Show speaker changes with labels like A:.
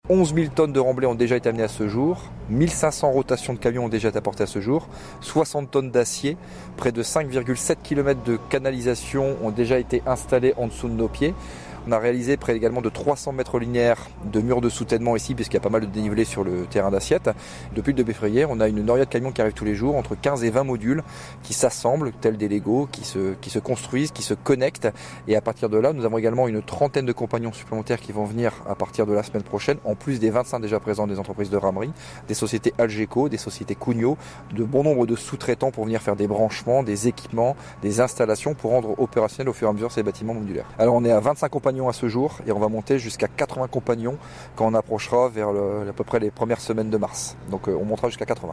A: 11 000 tonnes de remblais ont déjà été amenées à ce jour, 1500 rotations de camions ont déjà été apportées à ce jour, 60 tonnes d'acier, près de 5,7 km de canalisation ont déjà été installées en dessous de nos pieds. On a réalisé près également de 300 mètres linéaires de murs de soutènement ici, puisqu'il y a pas mal de dénivelé sur le terrain d'assiette. Depuis le 2 février, on a une noria de camions qui arrive tous les jours, entre 15 et 20 modules qui s'assemblent, tels des Lego, qui se construisent, qui se connectent. Et à partir de là, nous avons également une trentaine de compagnons supplémentaires qui vont venir à partir de la semaine prochaine, en plus des 25 déjà présents des entreprises de ramerie, des sociétés Algeco, des sociétés Cugnot, de bon nombre de sous-traitants pour venir faire des branchements, des équipements, des installations pour rendre opérationnels au fur et à mesure ces bâtiments modulaires. Alors on est à 25 compagnons à ce jour et on va monter jusqu'à 80 compagnons quand on approchera vers à peu près les premières semaines de mars. Donc on montera jusqu'à 80.